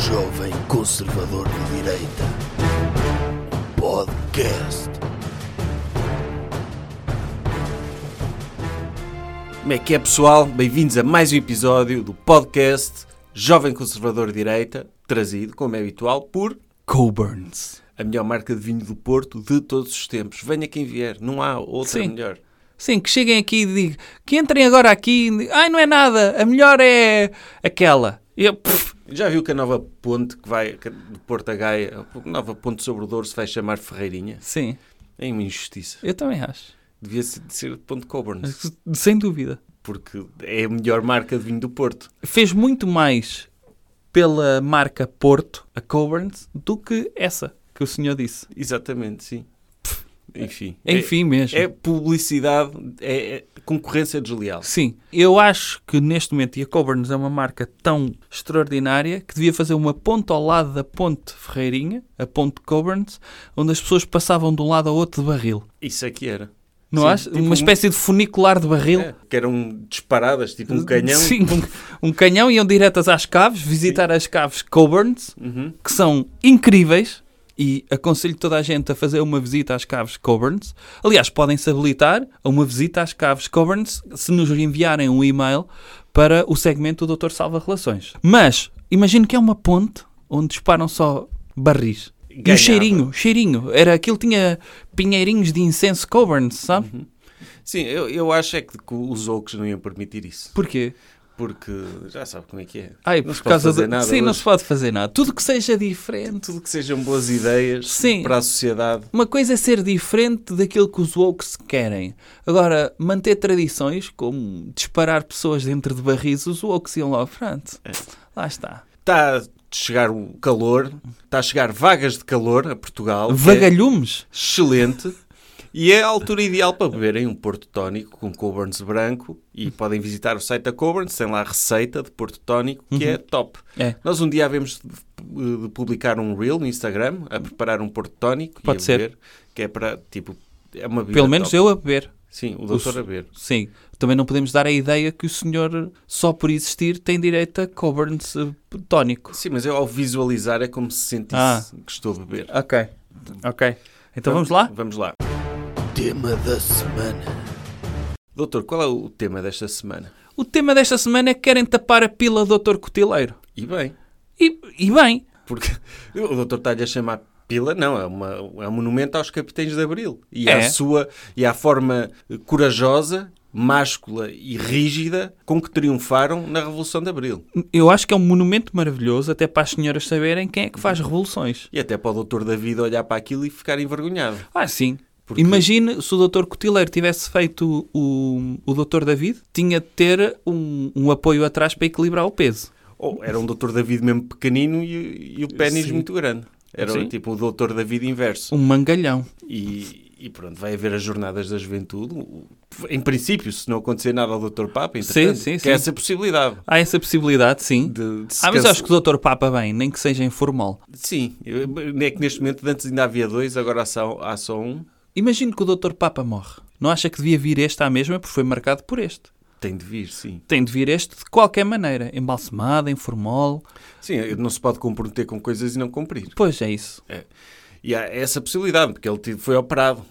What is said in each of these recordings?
Jovem Conservador de Direita. Podcast. Como é que é, pessoal? Bem-vindos a mais um episódio do podcast Jovem Conservador de Direita, trazido, como é habitual, por Cockburns, a melhor marca de vinho do Porto de todos os tempos. Venha quem vier, não há outra melhor. Sim, que cheguem aqui e digam, que entrem agora aqui e digam, ai, não é nada, a melhor é aquela. Já viu que a nova ponte que vai de Porto a Gaia, a nova ponte sobre o Douro, se vai chamar Ferreirinha? Sim. É uma injustiça. Eu também acho. Devia ser ponte Cockburns. Sem dúvida. Porque é a melhor marca de vinho do Porto. Fez muito mais pela marca Porto, a Cockburns, do que essa que o senhor disse. Exatamente, sim. Enfim. Enfim mesmo. É publicidade, é concorrência desleal. Sim. Eu acho que neste momento, e a Cockburns é uma marca tão extraordinária, que devia fazer uma ponte ao lado da ponte Ferreirinha, a ponte Cockburns, onde as pessoas passavam de um lado ao outro de barril. Isso é que era. Não Sim, acho? tipo uma espécie de funicular de barril. Que eram disparadas, tipo um canhão. Sim, um canhão, iam diretas às caves, visitar as caves Cockburns, que são incríveis, e aconselho toda a gente a fazer uma visita às caves Cockburns. Aliás, podem-se habilitar a uma visita às caves Cockburns se nos enviarem um e-mail para o segmento do Dr. Salva Relações. Mas, imagino que é uma ponte onde disparam só barris. E o cheirinho. Era aquilo, tinha pinheirinhos de incenso Cockburns, sabe? Sim, eu acho é que os Oaks não iam permitir isso. Porquê? Porque já sabe como é que é. Não se pode fazer nada. Sim, não se pode fazer nada. Tudo que seja diferente. Tudo que sejam boas ideias para a sociedade. Uma coisa é ser diferente daquilo que os woke querem. Agora, manter tradições, como disparar pessoas dentro de barris, os woke iam lá à frente. Lá está. Está a chegar o calor, está a chegar vagas de calor a Portugal. Vagalhumes. Excelente. E é a altura ideal para beberem um Porto Tónico com Cockburns branco, e podem visitar o site da Cockburns, tem lá a receita de Porto Tónico, que é top. Nós um dia havemos de publicar um reel no Instagram a preparar um Porto Tónico. Pode ser. Beber, que é para, tipo, é uma bebida pelo menos top. eu a beber. Sim, o doutor a beber. Sim. Também não podemos dar a ideia que o senhor, só por existir, tem direito a Cockburns tónico. Sim, mas eu ao visualizar é como se sentisse que estou a beber. Ok. Então vamos lá? Vamos lá. Tema da semana. Doutor, qual é o tema desta semana? O tema desta semana é que querem tapar a pila do Dr. Cotileiro. E bem. E bem. Porque o doutor está-lhe a chamar pila, não, é um monumento aos capitães de Abril. E à forma corajosa, máscula e rígida com que triunfaram na Revolução de Abril. Eu acho que é um monumento maravilhoso, até para as senhoras saberem quem é que faz revoluções. E até para o doutor David olhar para aquilo e ficar envergonhado. Sim. Porque... Imagine se o Dr. Cotileiro tivesse feito o Dr. David, tinha de ter um apoio atrás para equilibrar o peso. Ou era um Dr. David mesmo pequenino e o pénis muito grande. Era tipo o Dr. David inverso. Um mangalhão. E pronto, vai haver as jornadas da juventude. Em princípio, se não acontecer nada ao Dr. Papa, entretanto, que é essa possibilidade. Há essa possibilidade, sim. Mas acho que o Dr. Papa bem, nem que seja informal. Sim, é que neste momento antes ainda havia dois, agora há só um. Imagino que o Dr. Papa morre. Não acha que devia vir este à mesma, porque foi marcado por este? Tem de vir, sim. Tem de vir este de qualquer maneira. Embalsamado, informal. Sim, não se pode comprometer com coisas e não cumprir. Pois, é isso. E há essa possibilidade, porque ele foi operado.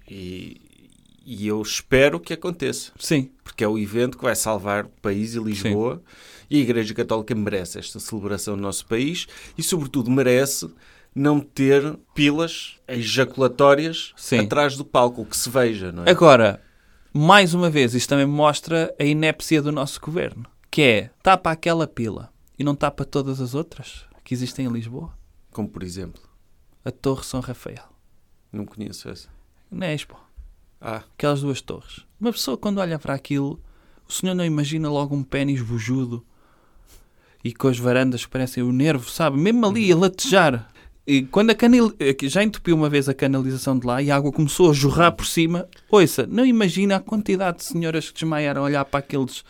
E eu espero que aconteça. Sim. Porque é o evento que vai salvar o país e Lisboa. Sim. E a Igreja Católica merece esta celebração do nosso país e, sobretudo, merece não ter pilas ejaculatórias atrás do palco, o que se veja, não é? Agora, mais uma vez, isto também mostra a inépcia do nosso governo, que é, tapa aquela pila e não tapa todas as outras que existem em Lisboa. Como, por exemplo? A Torre São Rafael. Não conheço essa. Na Expo. Aquelas duas torres. Uma pessoa, quando olha para aquilo, o senhor não imagina logo um pénis bujudo e com as varandas que parecem o nervo, sabe? Mesmo ali a latejar. E quando já entupiu uma vez a canalização de lá e a água começou a jorrar por cima, ouça, não imagina a quantidade de senhoras que desmaiaram a olhar para aqueles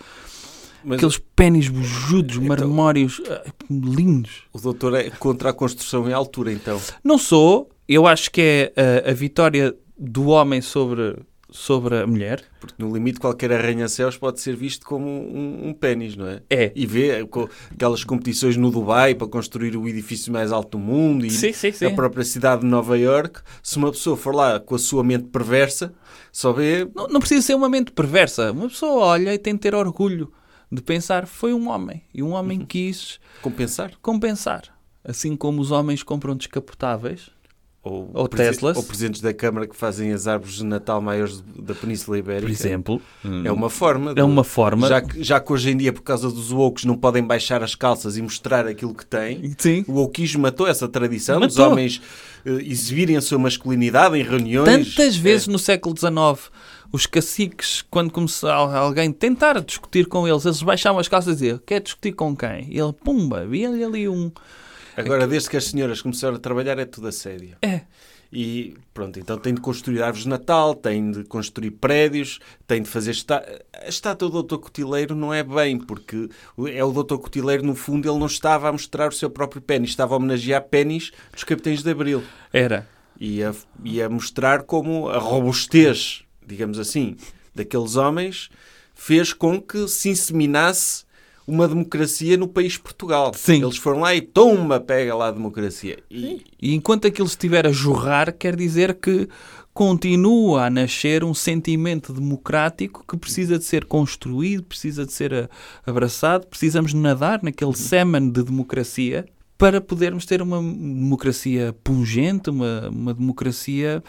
pénis bujudos, marmórios, lindos. O doutor é contra a construção em altura, então? Não sou. Eu acho que é a vitória do homem sobre sobre a mulher. Porque no limite qualquer arranha-céus pode ser visto como um pénis, não é? É. E vê aquelas competições no Dubai para construir o edifício mais alto do mundo e Sim. a própria cidade de Nova Iorque. Se uma pessoa for lá com a sua mente perversa, só vê... Não precisa ser uma mente perversa. Uma pessoa olha e tem de ter orgulho de pensar, foi um homem. E um homem quis... Compensar. Assim como os homens compram descapotáveis... Ou Teslas. Ou presentes da Câmara que fazem as árvores de Natal maiores da Península Ibérica. Por exemplo. É uma forma. É uma forma. Já que hoje em dia, por causa dos woke, não podem baixar as calças e mostrar aquilo que têm. Sim. O wokeismo matou essa tradição dos homens exibirem a sua masculinidade em reuniões. Tantas vezes no século XIX, os caciques, quando começava alguém tentar discutir com eles baixavam as calças e diziam, quer discutir com quem? E ele, pumba, via-lhe ali um... Agora, desde que as senhoras começaram a trabalhar, é tudo assédio. É. E pronto, então tem de construir árvores de Natal, tem de construir prédios, tem de fazer... A estátua do Dr. Cotileiro não é bem, porque é o Dr. Cotileiro, no fundo, ele não estava a mostrar o seu próprio pénis, estava a homenagear pénis dos Capitães de Abril. Era. E a mostrar como a robustez, digamos assim, daqueles homens fez com que se inseminasse uma democracia no país Portugal. Sim. Eles foram lá e toma, pega lá a democracia. E enquanto aquilo estiver a jorrar, quer dizer que continua a nascer um sentimento democrático que precisa de ser construído, precisa de ser abraçado, precisamos nadar naquele sêmen de democracia para podermos ter uma democracia pungente, uma democracia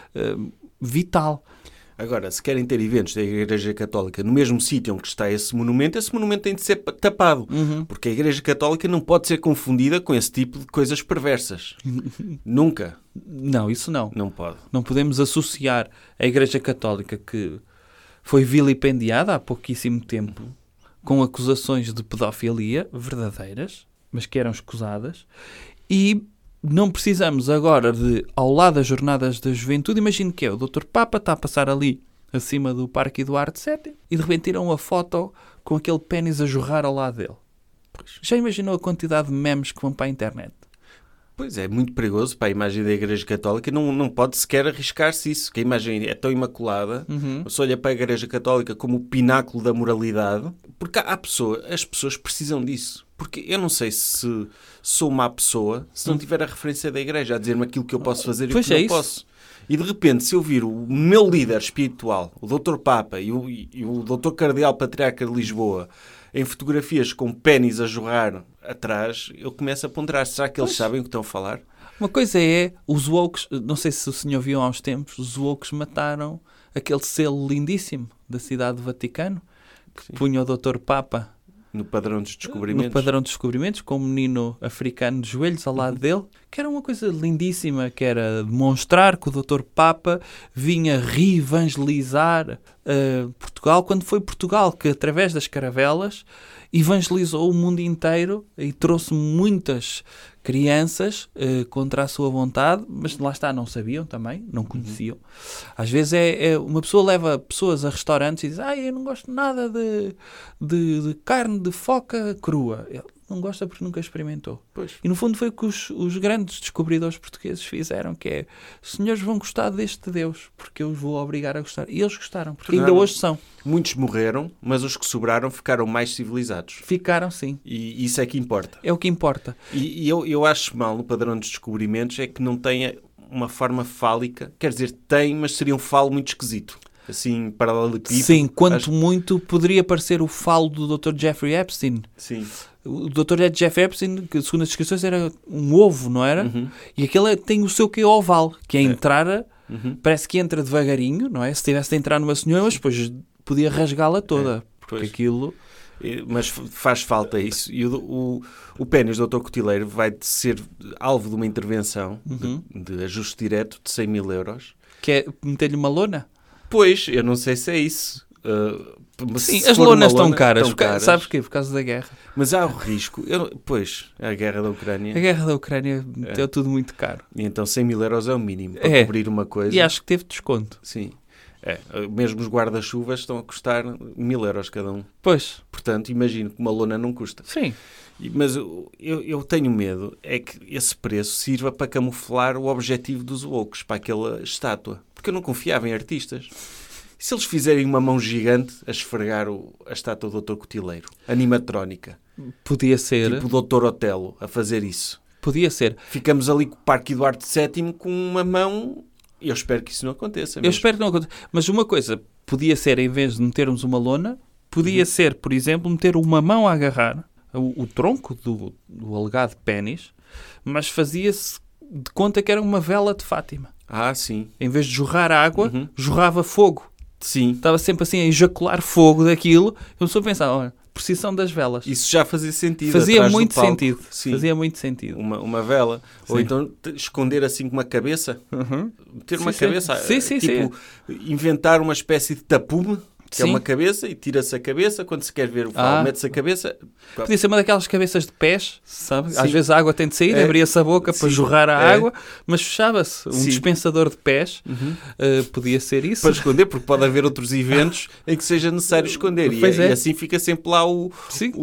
vital. Agora, se querem ter eventos da Igreja Católica no mesmo sítio onde está esse monumento tem de ser tapado. Porque a Igreja Católica não pode ser confundida com esse tipo de coisas perversas. Nunca. Não, isso não. Não pode. Não podemos associar a Igreja Católica, que foi vilipendiada há pouquíssimo tempo, com acusações de pedofilia verdadeiras, mas que eram escusadas, e... Não precisamos agora de, ao lado das Jornadas da Juventude, imagino que é o Dr. Papa está a passar ali acima do Parque Eduardo VII e de repente tiram uma foto com aquele pénis a jorrar ao lado dele. Já imaginou a quantidade de memes que vão para a internet? Pois é, muito perigoso para a imagem da Igreja Católica. Não pode sequer arriscar-se isso, que a imagem é tão imaculada. Você olha para a Igreja Católica como o pináculo da moralidade, porque as pessoas precisam disso. Porque eu não sei se sou má pessoa se não tiver a referência da Igreja a dizer-me aquilo que eu posso fazer e o que não posso. E de repente, se eu vir o meu líder espiritual, o Dr. Papa e o Dr. Cardeal Patriarca de Lisboa, em fotografias com pénis a jorrar atrás, eu começo a ponderar, será que eles sabem o que estão a falar? Uma coisa é, os wokes, não sei se o senhor viu há uns tempos, os wokes mataram aquele selo lindíssimo da cidade do Vaticano, que punha o Dr. Papa no padrão dos descobrimentos. No padrão dos descobrimentos, com um menino africano de joelhos ao lado dele, que era uma coisa lindíssima, que era demonstrar que o Dr. Papa vinha reevangelizar Portugal, quando foi Portugal que, através das caravelas, evangelizou o mundo inteiro e trouxe muitas crianças contra a sua vontade, mas lá está, não sabiam também, não conheciam. Às vezes uma pessoa leva pessoas a restaurantes e diz, eu não gosto nada de carne de foca crua. Ele não gosta porque nunca experimentou. Pois. E no fundo foi o que os grandes descobridores portugueses fizeram, que é, os senhores vão gostar deste Deus, porque eu os vou obrigar a gostar. E eles gostaram, porque ainda hoje são. Muitos morreram, mas os que sobraram ficaram mais civilizados. Ficaram, sim. E isso é que importa. É o que importa. E eu acho mal no padrão dos descobrimentos é que não tenha uma forma fálica. Quer dizer, tem, mas seria um falo muito esquisito. Assim, paralelepípedo. Sim, quanto muito poderia parecer o falo do Dr. Jeffrey Epstein. Sim. O Dr. Jeffrey Epstein, que segundo as descrições era um ovo, não era? E aquele tem o seu que é oval, que é entrar, parece que entra devagarinho, não é? Se tivesse de entrar numa senhora, mas depois podia rasgá-la toda. Porque aquilo... Mas faz falta isso. E o pénis do Dr. Cotileiro vai ser alvo de uma intervenção de ajuste direto de 100 mil euros. Que é meter-lhe uma lona? Pois, eu não sei se é isso. Sim, as lonas estão caras. Sabes porquê? Por causa da guerra. Mas há o risco. Pois, a guerra da Ucrânia. A guerra da Ucrânia meteu tudo muito caro. E então 100 mil euros é o mínimo para cobrir uma coisa. E acho que teve desconto. Sim. Mesmo os guarda-chuvas estão a custar 1000 euros cada um. Pois. Portanto, imagino que uma lona não custa. Sim. Mas eu tenho medo é que esse preço sirva para camuflar o objetivo dos wokes, para aquela estátua. Porque eu não confiava em artistas. E se eles fizerem uma mão gigante a esfregar a estátua do Dr. Cotileiro? Animatrónica. Podia ser. Tipo o Dr. Otelo a fazer isso. Podia ser. Ficamos ali com o Parque Eduardo VII com uma mão... E eu espero que isso não aconteça mesmo. Eu espero que não aconteça. Mas uma coisa, podia ser, em vez de metermos uma lona, podia ser, por exemplo, meter uma mão a agarrar o tronco do alegado pénis, mas fazia-se de conta que era uma vela de Fátima. Ah, sim. Em vez de jorrar água, jorrava fogo. Sim. Estava sempre assim a ejacular fogo daquilo. Eu só pensava, olha, precisão das velas. Isso já fazia sentido. Fazia muito palco. sentido. Sim. Fazia muito sentido. Uma vela. Sim. Ou então esconder assim com uma cabeça. Meter uma Sim. cabeça. Sim. Tipo, inventar uma espécie de tapume, que Sim. é uma cabeça, e tira-se a cabeça. Quando se quer ver o falo, mete-se a cabeça. Podia ser uma daquelas cabeças de pés, sabe? Sim. Às vezes a água tem de sair, abria-se a boca para jorrar a água, mas fechava-se. Um dispensador de pés. Podia ser isso. Para esconder, porque pode haver outros eventos em que seja necessário esconder. E assim fica sempre lá o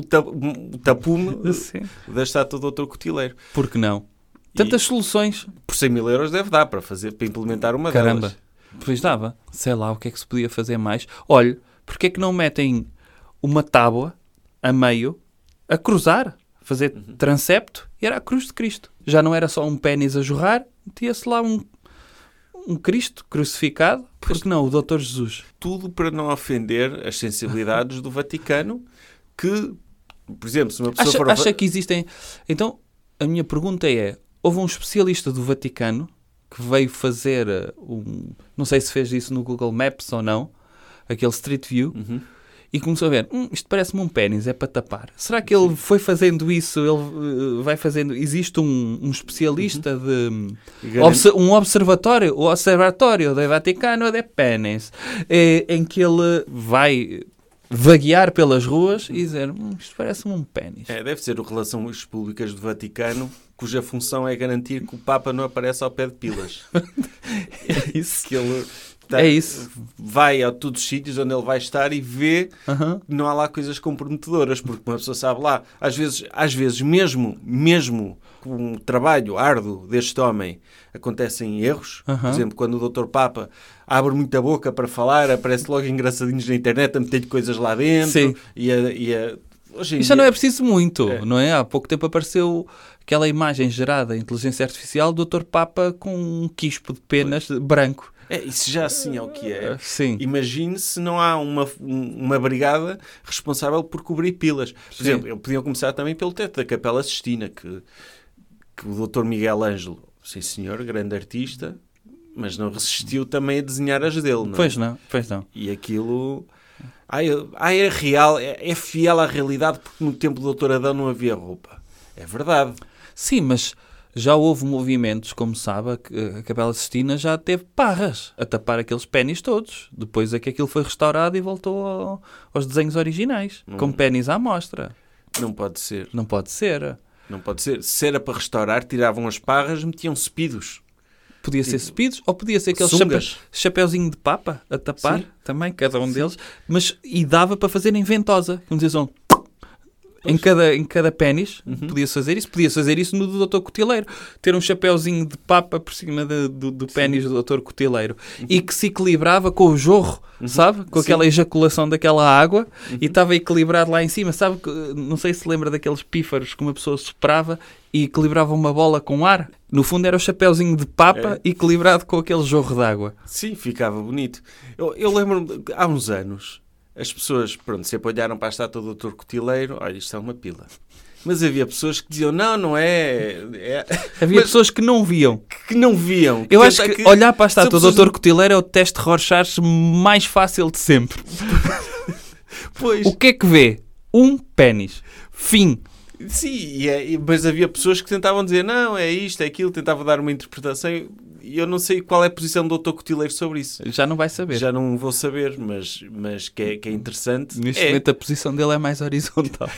tapume da estátua do Dr. Cotileiro. Por que não? Tantas soluções. Por 100 mil euros deve dar para implementar uma delas. Pois dava. Sei lá o que é que se podia fazer mais. Olha, porque é que não metem uma tábua a meio a cruzar? Fazer transepto e era a cruz de Cristo. Já não era só um pénis a jorrar, metia-se lá um Cristo crucificado. Porque não, o Doutor Jesus. Tudo para não ofender as sensibilidades do Vaticano, que, por exemplo, se uma pessoa acha que existem... Então, a minha pergunta é, houve um especialista do Vaticano que veio fazer não sei se fez isso no Google Maps ou não, aquele Street View, e começou a ver, isto parece-me um pénis, é para tapar. Será que ele foi fazendo isso, ele vai fazendo... Existe um especialista um observatório, o Observatório do Vaticano de Pénis, em que ele vai vaguear pelas ruas e dizer, isto parece-me um pénis. Deve ser o Relações Públicas do Vaticano, cuja função é garantir que o Papa não apareça ao pé de pilas. É isso. Que ele isso. Vai a todos os sítios onde ele vai estar e vê que não há lá coisas comprometedoras, porque uma pessoa sabe lá, às vezes mesmo com o trabalho árduo deste homem, acontecem erros. Por exemplo, quando o Dr. Papa abre muita boca para falar, aparece logo engraçadinhos na internet a meter coisas lá dentro. Sim. Hoje em já dia... não é preciso muito, não é? Há pouco tempo apareceu aquela imagem gerada em inteligência artificial do Dr. Papa com um quispo de penas branco. Isso já assim é o que é. Sim. Imagine se não há uma brigada responsável por cobrir pilas. Por exemplo, podiam começar também pelo teto da Capela Sistina, que o Dr. Miguel Ângelo, sim senhor, grande artista, mas não resistiu também a desenhar as dele, não é? Pois não. E aquilo... é real, é fiel à realidade, porque no tempo do Dr. Adão não havia roupa. É verdade. Sim, mas já houve movimentos, como sabe, a Capela Sistina já teve parras a tapar aqueles pénis todos. Depois é que aquilo foi restaurado e voltou aos desenhos originais, com pénis à mostra. Não pode ser. Não pode ser. Não pode ser. Se era para restaurar, tiravam as parras, metiam cepidos. Podia ser cepidos, ou podia ser aquele chapeuzinho de papa a tapar, também, cada um deles. E dava para fazer em ventosa. Vamos dizer só... Em cada pénis, podia-se fazer isso no do Dr. Cotileiro. Ter um chapéuzinho de papa por cima do pénis do Dr. Cotileiro. E que se equilibrava com o jorro, sabe? Com aquela ejaculação daquela água. E estava equilibrado lá em cima. Sabe? Não sei se lembra daqueles pífaros que uma pessoa soprava e equilibrava uma bola com ar. No fundo era o chapéuzinho de papa equilibrado com aquele jorro de água. Sim, ficava bonito. Eu lembro-me, há uns anos... As pessoas, sempre olharam para a estátua do Dr. Cotileiro, olha, isto é uma pila. Mas havia pessoas que diziam, não é... Havia pessoas que não viam. Eu acho que olhar para a estátua do Dr. Cotileiro é o teste de Rorschach mais fácil de sempre. Pois. O que é que vê? Um pénis. Fim. Sim, mas havia pessoas que tentavam dizer, não, é isto, é aquilo, tentavam dar uma interpretação... E eu não sei qual é a posição do Dr. Cotileiro sobre isso. Já não vai saber. Já não vou saber, mas que é interessante. Neste momento a posição dele é mais horizontal.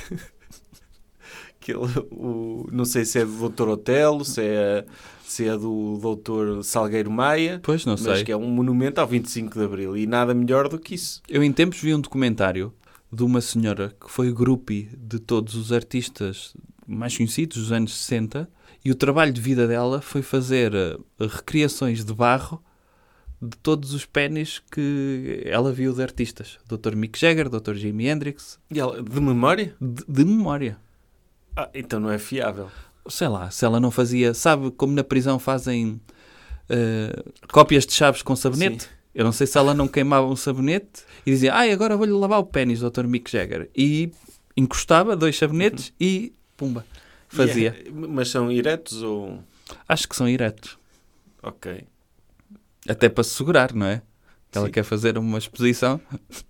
Não sei se é do Dr. Otelo, se é do Dr. Salgueiro Maia. Pois, não sei. Mas que é um monumento ao 25 de Abril. E nada melhor do que isso. Eu em tempos vi um documentário de uma senhora que foi groupie de todos os artistas mais conhecidos dos anos 60... E o trabalho de vida dela foi fazer recriações de barro de todos os pénis que ela viu de artistas. Dr. Mick Jagger, Dr. Jimi Hendrix. E ela, de memória? De memória. Então não é fiável. Sei lá, se ela não fazia... Sabe como na prisão fazem cópias de chaves com sabonete? Sim. Eu não sei se ela não queimava um sabonete e dizia, agora vou-lhe lavar o pénis, Dr. Mick Jagger. E encostava 2 sabonetes e pumba, fazia. Mas são eretos ou... Acho que são eretos. Ok. Até para se segurar, não é? Ela Sim. quer fazer uma exposição.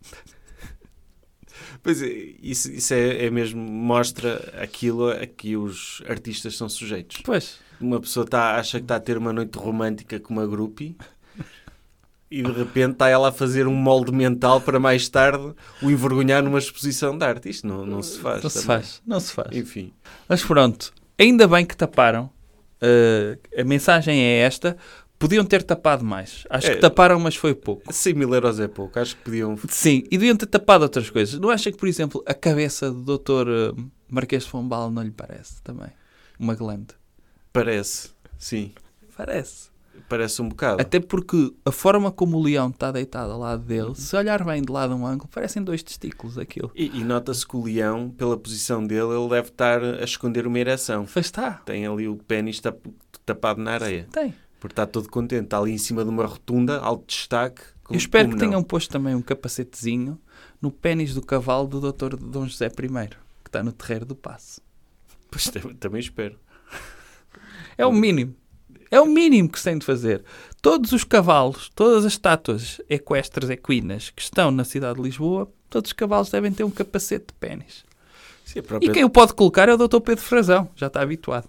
Pois é, isso é mesmo, mostra aquilo a que os artistas são sujeitos. Pois. Uma pessoa acha que está a ter uma noite romântica com uma groupie e de repente está ela a fazer um molde mental para mais tarde o envergonhar numa exposição de arte. Isto não se faz. Não se faz. Enfim. Mas pronto, ainda bem que taparam. A mensagem é esta. Podiam ter tapado mais. Acho que taparam, mas foi pouco. 100 mil euros é pouco. Acho que podiam... Sim, e deviam ter tapado outras coisas. Não acha que, por exemplo, a cabeça do Dr. Marquês de Pombal não lhe parece também? Uma glande. Parece, sim. Parece um bocado. Até porque a forma como o leão está deitado ao lado dele, se olhar bem de lado a um ângulo, parecem 2 testículos aquilo. E nota-se que o leão, pela posição dele, ele deve estar a esconder uma ereção. Pois está. Tem ali o pénis tapado na areia. Tem. Porque está todo contente. Está ali em cima de uma rotunda, alto destaque. Eu espero que tenham posto também um capacetezinho no pénis do cavalo do Dr. Dom José I, que está no terreiro do Paço. Pois também espero. É o mínimo. É o mínimo que se tem de fazer. Todos os cavalos, todas as estátuas equestres equinas que estão na cidade de Lisboa, todos os cavalos devem ter um capacete de pénis. Sim, E quem o pode colocar é o Dr. Pedro Frazão. Já está habituado.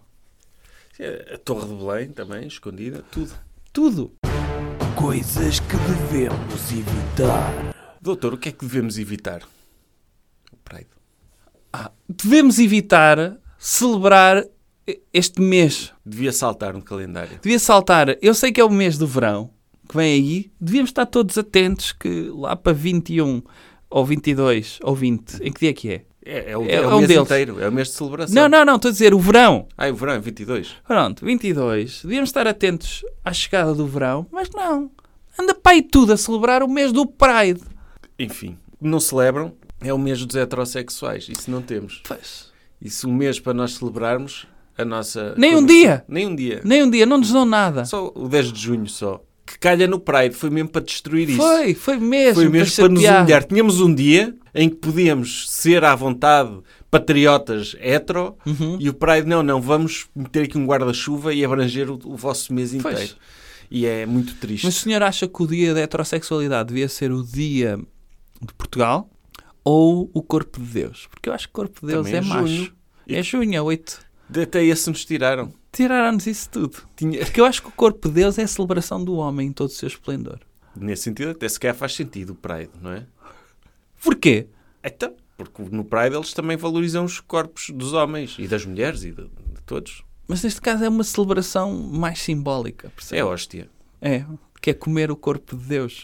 A Torre de Belém também, escondida. Tudo. Coisas que devemos evitar. Doutor, o que é que devemos evitar? O Pride. Devemos evitar celebrar este mês. Devia saltar no calendário. Devia saltar. Eu sei que é o mês do verão que vem aí. Devíamos estar todos atentos que lá para 21 ou 22 ou 20, em que dia que é? É o um mês deles. inteiro. É o mês de celebração. Não. Estou a dizer o verão. O verão é 22. Pronto, 22. Devíamos estar atentos à chegada do verão, mas não. Anda para aí tudo a celebrar o mês do Pride. Enfim, não celebram. É o mês dos heterossexuais. Isso não temos. Pois. Isso um mês para nós celebrarmos a nossa... Nem um dia. Nem um dia. Não nos dão nada. Só o 10 de junho só. Que calha no Pride. Foi mesmo para destruir isso. Foi mesmo. Foi mesmo para nos humilhar. Tínhamos um dia em que podíamos ser à vontade patriotas hetero e o Pride, não, vamos meter aqui um guarda-chuva e abranger o vosso mês inteiro. Pois. E é muito triste. Mas o senhor acha que o dia da heterossexualidade devia ser o dia de Portugal ou o Corpo de Deus? Porque eu acho que o Corpo de Deus também é macho. É junho, é 8. Até esse nos tiraram. Tiraram-nos isso tudo. Porque eu acho que o Corpo de Deus é a celebração do homem em todo o seu esplendor. Nesse sentido, até sequer faz sentido o Pride, não é? Porquê? Então, porque no Pride eles também valorizam os corpos dos homens e das mulheres e de todos. Mas neste caso é uma celebração mais simbólica, percebe? É hóstia. É, que é comer o corpo de Deus.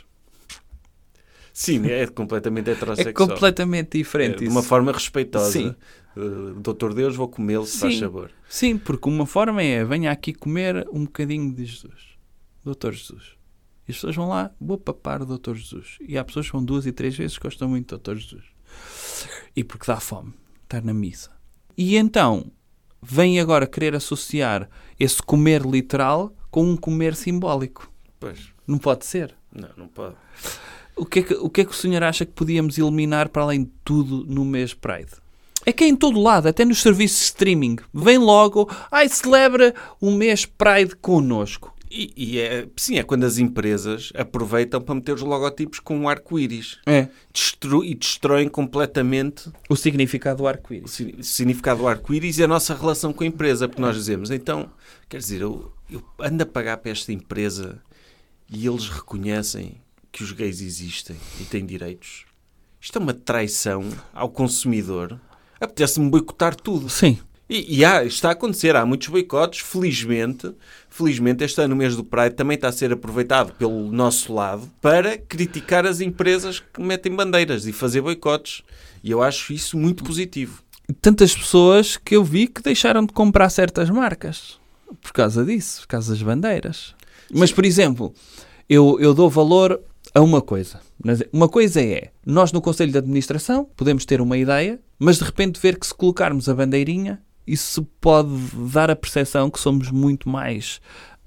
Sim, é completamente heterossexual. É completamente diferente. De uma forma respeitosa. Sim. Doutor Deus, vou comê-lo, se faz sabor. Sim, porque uma forma é, venha aqui comer um bocadinho de Jesus. Doutor Jesus. E as pessoas vão lá, vou papar o Doutor Jesus. E há pessoas que vão 2 e 3 vezes que gostam muito do Doutor Jesus. E porque dá fome, estar na missa. E então, vem agora querer associar esse comer literal com um comer simbólico. Pois. Não pode ser. Não pode. O que é que o senhor acha que podíamos eliminar para além de tudo no mês Pride? É que é em todo lado, até nos serviços de streaming. Vem logo, celebra o mês Pride connosco. Sim, é quando as empresas aproveitam para meter os logotipos com um arco-íris. É. E destroem completamente o significado do arco-íris. O significado do arco-íris e a nossa relação com a empresa. Porque nós dizemos, então, quer dizer, eu ando a pagar para esta empresa e eles reconhecem que os gays existem e têm direitos. Isto é uma traição ao consumidor. Apetece-me boicotar tudo. Sim. E está a acontecer, há muitos boicotes, felizmente este ano, no mês do Pride, também está a ser aproveitado pelo nosso lado para criticar as empresas que metem bandeiras e fazer boicotes. E eu acho isso muito positivo. Tantas pessoas que eu vi que deixaram de comprar certas marcas por causa disso, por causa das bandeiras. Mas, por exemplo, eu dou valor a uma coisa. Uma coisa é, nós no Conselho de Administração podemos ter uma ideia, mas de repente ver que se colocarmos a bandeirinha, isso pode dar a percepção que somos muito mais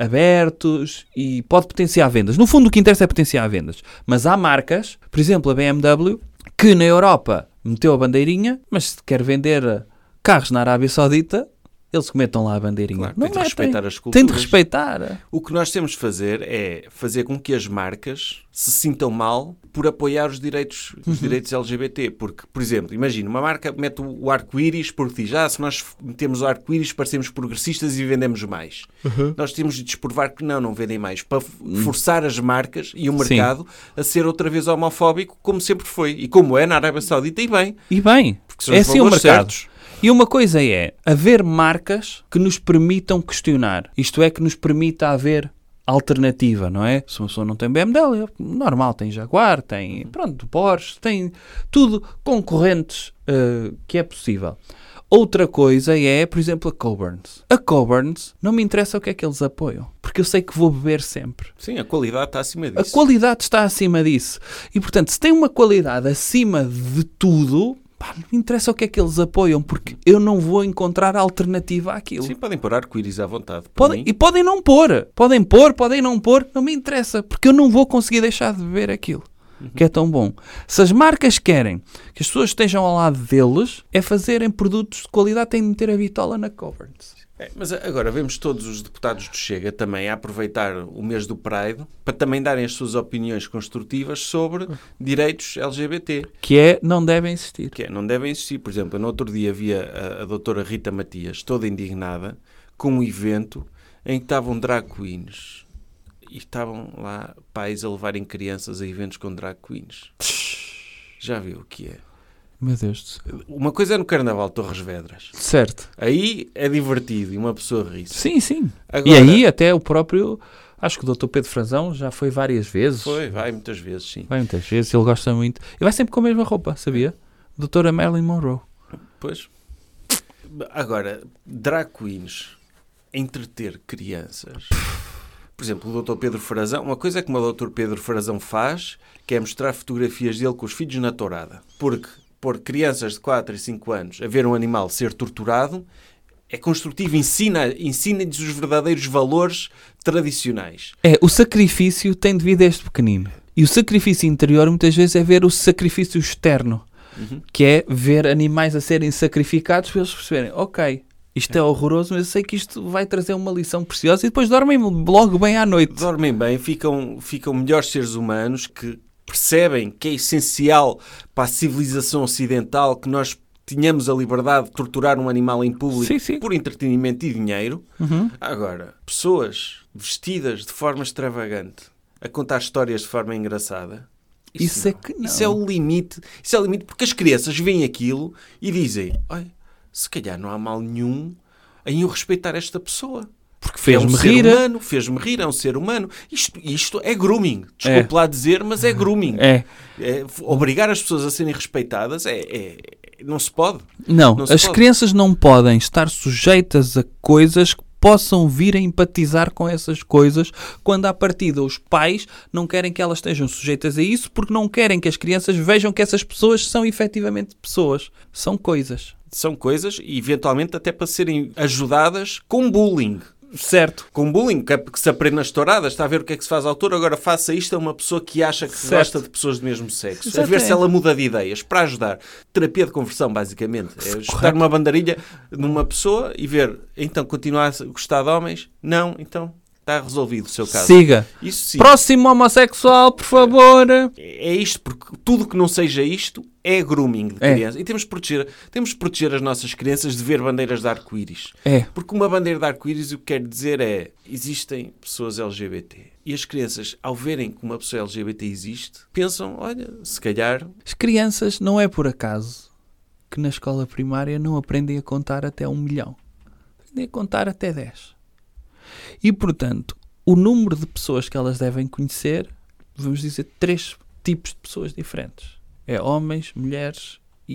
abertos e pode potenciar vendas. No fundo, o que interessa é potenciar vendas. Mas há marcas, por exemplo, a BMW, que na Europa meteu a bandeirinha, mas se quer vender carros na Arábia Saudita, eles que metam lá a bandeirinha. Claro, não tem de respeitar as culturas. Tem de respeitar. O que nós temos de fazer é fazer com que as marcas se sintam mal por apoiar os direitos LGBT. Porque, por exemplo, imagina, uma marca mete o arco-íris porque diz, se nós metemos o arco-íris parecemos progressistas e vendemos mais. Nós temos de provar que não vendem mais. Para forçar as marcas e o mercado a ser outra vez homofóbico, como sempre foi. E como é na Arábia Saudita, e bem. E bem, Porque é assim o mercado. Certos. E uma coisa é haver marcas que nos permitam questionar. Isto é, que nos permita haver alternativa, não é? Se uma pessoa não tem BMW, normal, tem Jaguar, tem Porsche, tem tudo concorrentes que é possível. Outra coisa é, por exemplo, a Coborns. A Coborns, não me interessa o que é que eles apoiam, porque eu sei que vou beber sempre. Sim, a qualidade está acima disso. A qualidade está acima disso. E, portanto, se tem uma qualidade acima de tudo... não me interessa o que é que eles apoiam, porque eu não vou encontrar alternativa àquilo. Sim, podem pôr arco-íris à vontade. E podem não pôr. Podem pôr, podem não pôr. Não me interessa, porque eu não vou conseguir deixar de beber aquilo. Que é tão bom. Se as marcas querem que as pessoas estejam ao lado deles, é fazerem produtos de qualidade, têm de meter a bitola na Coborns. Mas agora vemos todos os deputados do Chega também a aproveitar o mês do Pride para também darem as suas opiniões construtivas sobre direitos LGBT. Não devem existir. Não devem existir. Por exemplo, no outro dia havia a doutora Rita Matias, toda indignada, com um evento em que estavam drag queens. E estavam lá pais a levarem crianças a eventos com drag queens. Já viu o que é? Meu Deus do céu. Uma coisa é no Carnaval de Torres Vedras. Certo. Aí é divertido e uma pessoa ri-se. Sim, sim. Agora, e aí até o próprio... Acho que o Dr. Pedro Frazão já foi várias vezes. Vai muitas vezes, sim. Vai muitas vezes, ele gosta muito. E vai sempre com a mesma roupa, sabia? Doutora Marilyn Monroe. Pois. Agora, drag queens, entreter crianças... Por exemplo, o Dr. Pedro Frazão, uma coisa é que o Dr. Pedro Frazão faz, que é mostrar fotografias dele com os filhos na tourada. Porque pôr crianças de 4 e 5 anos a ver um animal ser torturado é construtivo, ensina-lhes os verdadeiros valores tradicionais. O sacrifício tem de vir desde pequenino. E o sacrifício interior muitas vezes é ver o sacrifício externo, que é ver animais a serem sacrificados para eles perceberem, ok, isto é horroroso, mas eu sei que isto vai trazer uma lição preciosa e depois dormem logo bem à noite. Dormem bem, ficam melhores seres humanos que percebem que é essencial para a civilização ocidental que nós tenhamos a liberdade de torturar um animal em público por entretenimento e dinheiro. Agora, pessoas vestidas de forma extravagante a contar histórias de forma engraçada, isso é o limite. Isso é o limite porque as crianças veem aquilo e dizem, olha, se calhar não há mal nenhum em eu respeitar esta pessoa. Porque fez-me rir. Fez-me rir, é um ser humano. Isto é grooming. Desculpe lá dizer, mas é grooming. Obrigar as pessoas a serem respeitadas não se pode. Não as crianças não podem estar sujeitas a coisas que possam vir a empatizar com essas coisas quando, à partida, os pais não querem que elas estejam sujeitas a isso porque não querem que as crianças vejam que essas pessoas são efetivamente pessoas. São coisas. São coisas e, eventualmente, até para serem ajudadas com bullying. Certo. Com bullying, que se aprende nas touradas, está a ver o que é que se faz ao autor, agora faça isto a uma pessoa que acha que gosta de pessoas do mesmo sexo. Exatamente. A ver se ela muda de ideias, para ajudar. Terapia de conversão, basicamente. É escutar uma bandarilha numa pessoa e ver, então, continuar a gostar de homens? Não, então... Está resolvido o seu caso. Siga. Isso sim. Próximo homossexual, por favor. É isto, porque tudo que não seja isto é grooming de crianças. E temos de proteger as nossas crianças de ver bandeiras de arco-íris. Porque uma bandeira de arco-íris o que quer dizer é, existem pessoas LGBT. E as crianças, ao verem que uma pessoa LGBT existe, pensam, olha, se calhar... As crianças, não é por acaso que na escola primária não aprendem a contar até 1 milhão. Aprendem a contar até 10. E, portanto, o número de pessoas que elas devem conhecer, vamos dizer, 3 tipos de pessoas diferentes. É homens, mulheres e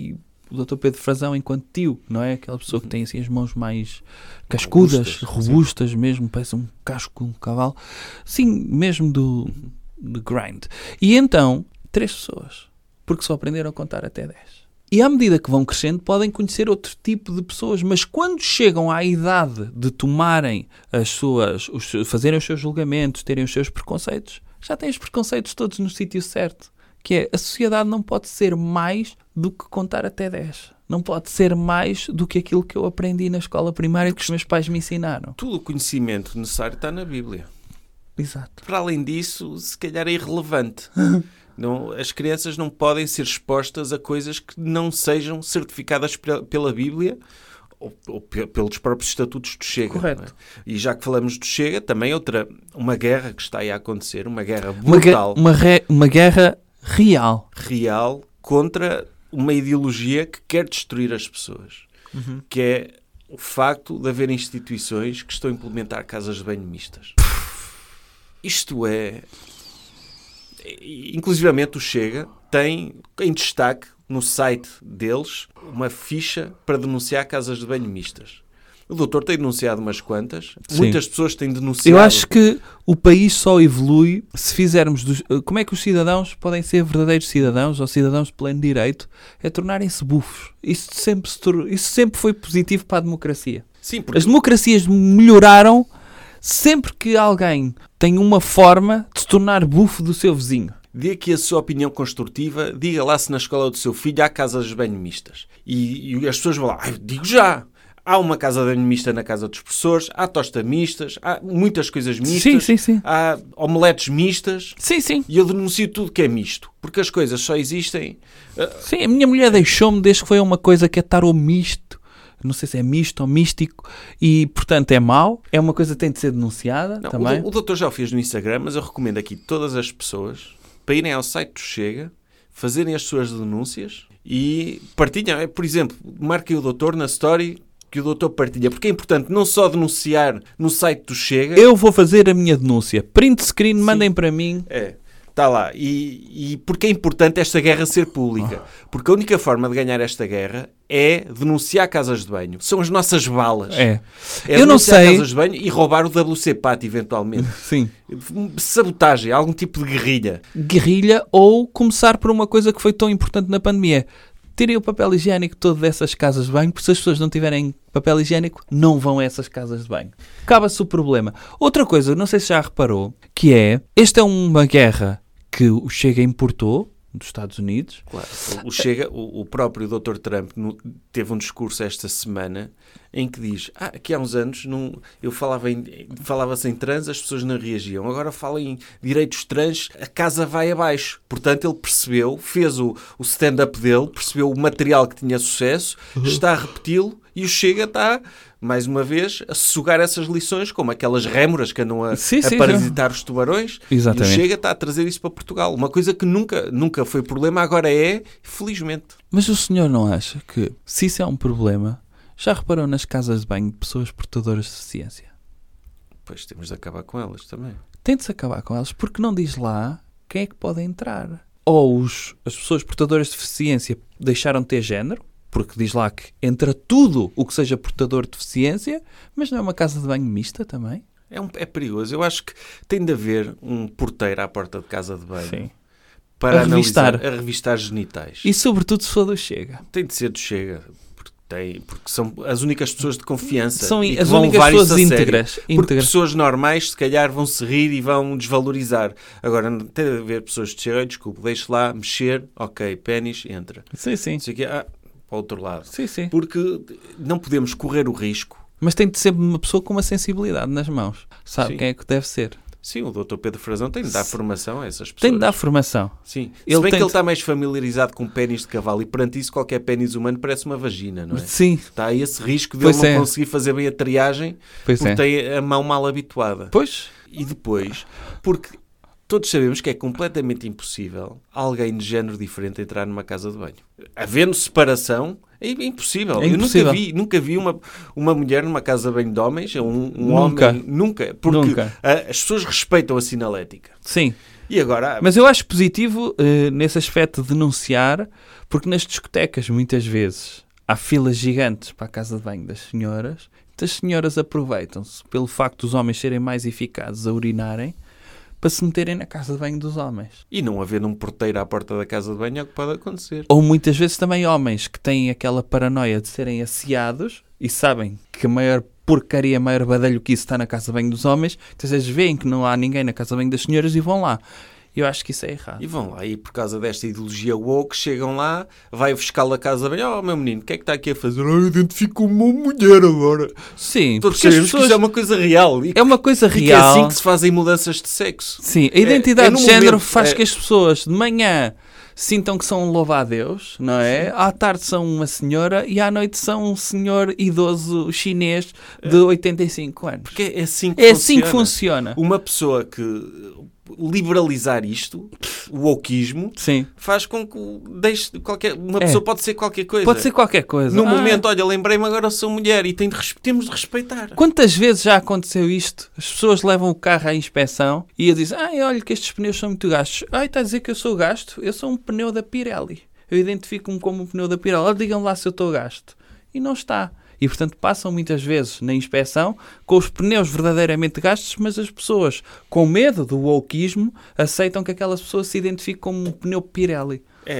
o Dr. Pedro Frazão enquanto tio, não é? Aquela pessoa que tem assim as mãos mais cascudas, robustas mesmo, parece um casco de um cavalo. Sim, mesmo do grind. E então, 3 pessoas, porque só aprenderam a contar até 10. E à medida que vão crescendo, podem conhecer outro tipo de pessoas, mas quando chegam à idade de tomarem fazerem os seus julgamentos, terem os seus preconceitos, já têm os preconceitos todos no sítio certo. Que é, a sociedade não pode ser mais do que contar até 10. Não pode ser mais do que aquilo que eu aprendi na escola primária que os meus pais me ensinaram. Todo o conhecimento necessário está na Bíblia. Exato. Para além disso, se calhar é irrelevante. Não, as crianças não podem ser expostas a coisas que não sejam certificadas pela Bíblia ou pelos próprios estatutos do Chega. Correto. Não é? E já que falamos do Chega, também uma guerra que está aí a acontecer, uma guerra brutal. Uma guerra real. Real contra uma ideologia que quer destruir as pessoas. Que é o facto de haver instituições que estão a implementar casas de banho mistas. Isto é... Inclusivamente o Chega tem em destaque no site deles uma ficha para denunciar casas de banho mistas. O doutor tem denunciado umas quantas. Sim. Muitas pessoas têm denunciado. Eu acho que o país só evolui se fizermos... Como é que os cidadãos podem ser verdadeiros cidadãos ou cidadãos de pleno direito? É tornarem-se bufos. Isso sempre foi positivo para a democracia. Sim, porque... As democracias melhoraram sempre que alguém tem uma forma de se tornar bufo do seu vizinho. Dê aqui a sua opinião construtiva. Diga lá se na escola do seu filho há casas de banho mistas. E as pessoas vão lá. Digo já. Há uma casa de banho mista na casa dos professores. Há tosta mistas. Há muitas coisas mistas. Sim. Há omeletes mistas. Sim. E eu denuncio tudo que é misto. Porque as coisas só existem... Sim, a minha mulher deixou-me desde que foi uma coisa que é tarô misto. Não sei se é misto ou místico e, portanto, é mau. É uma coisa que tem de ser denunciada também. O doutor já o fez no Instagram, mas eu recomendo aqui todas as pessoas para irem ao site do Chega, fazerem as suas denúncias e partilhem. Por exemplo, marquem o doutor na story que o doutor partilha. Porque é importante não só denunciar no site do Chega... Eu vou fazer a minha denúncia. Print screen, mandem para mim. Está lá. E porque é importante esta guerra ser pública? Porque a única forma de ganhar esta guerra é denunciar casas de banho. São as nossas balas. Eu não sei... casas de banho e roubar o WC Pat, eventualmente. Sim. Sabotagem, algum tipo de guerrilha. Guerrilha ou começar por uma coisa que foi tão importante na pandemia. Tirem o papel higiênico todo dessas casas de banho, porque se as pessoas não tiverem papel higiênico, não vão a essas casas de banho. Acaba-se o problema. Outra coisa, não sei se já reparou, que é... Esta é uma guerra que o Chega importou dos Estados Unidos. Claro. O Chega, o próprio Dr. Trump teve um discurso esta semana em que diz, aqui há uns anos falava-se em trans, as pessoas não reagiam. Agora fala em direitos trans, a casa vai abaixo. Portanto, ele percebeu, fez o stand-up dele, percebeu o material que tinha sucesso, está a repeti-lo e o Chega está, mais uma vez, a sugar essas lições, como aquelas rémoras que andam a parasitar os tubarões. Exatamente. E o Chega está a trazer isso para Portugal. Uma coisa que nunca foi problema, agora é, felizmente. Mas o senhor não acha que, se isso é um problema, já reparou nas casas de banho de pessoas portadoras de deficiência? Pois temos de acabar com elas também. Tem de se acabar com elas, porque não diz lá quem é que pode entrar. Ou as pessoas portadoras de deficiência deixaram de ter género, porque diz lá que entra tudo o que seja portador de deficiência, mas não é uma casa de banho mista também? É perigoso. Eu acho que tem de haver um porteiro à porta de casa de banho. Sim. Para a revistar genitais. E sobretudo se for do Chega. Tem de ser do Chega. Porque são as únicas pessoas de confiança. São as únicas pessoas íntegras. Porque pessoas normais, se calhar, vão se rir e vão desvalorizar. Agora, tem de haver pessoas de Chega. Desculpe, deixe lá, mexer. Ok, pénis, entra. Sim. Isso aqui, para o outro lado. Sim. Porque não podemos correr o risco. Mas tem de ser uma pessoa com uma sensibilidade nas mãos. Sabe quem é que deve ser. Sim, o Dr. Pedro Frazão tem de dar formação a essas pessoas. Tem de dar formação. Sim. Se bem que ele está mais familiarizado com pênis de cavalo e perante isso qualquer pênis humano parece uma vagina, não é? Sim. Está aí esse risco de ele não conseguir fazer bem a triagem porque tem a mão mal habituada. Pois. E depois, porque todos sabemos que é completamente impossível alguém de género diferente entrar numa casa de banho. Havendo separação, é impossível. É impossível. Eu nunca vi uma mulher numa casa de banho de homens, um homem. Nunca. Porque as pessoas respeitam a sinalética. Sim. E agora... Mas eu acho positivo nesse aspecto de denunciar, porque nas discotecas, muitas vezes, há filas gigantes para a casa de banho das senhoras. As senhoras aproveitam-se pelo facto dos homens serem mais eficazes a urinarem para se meterem na casa de banho dos homens. E não havendo um porteiro à porta da casa de banho é o que pode acontecer. Ou muitas vezes também homens que têm aquela paranoia de serem asseados e sabem que a maior porcaria, maior badalho que isso está na casa de banho dos homens, então eles veem que não há ninguém na casa de banho das senhoras e vão lá. Eu acho que isso é errado. E vão lá, e por causa desta ideologia woke, chegam lá, vai o fiscal da casa bem, meu menino, o que é que está aqui a fazer? Eu identifico como uma mulher agora. Sim, todos porque sabemos que isso é uma coisa real. É uma coisa real. E que é assim que se fazem mudanças de sexo. Sim, a identidade de género momento, faz que as pessoas de manhã sintam que são um louva-a-Deus, não é? À tarde são uma senhora e à noite são um senhor idoso chinês de 85 anos. Porque é assim que é funciona. assim que funciona. Uma pessoa que liberalizar isto, o wokeismo, sim, faz com que deixe uma pessoa pode ser qualquer coisa. Pode ser qualquer coisa. No momento, olha, lembrei-me agora sou mulher e temos de respeitar. Quantas vezes já aconteceu isto? As pessoas levam o carro à inspeção e dizem, olha que estes pneus são muito gastos. Está a dizer que eu sou gasto? Eu sou um pneu da Pirelli. Eu identifico-me como um pneu da Pirelli. Digam lá se eu estou gasto. E não está. E, portanto, passam muitas vezes na inspeção com os pneus verdadeiramente gastos, mas as pessoas, com medo do wokeismo, aceitam que aquela pessoa se identifique como um pneu Pirelli.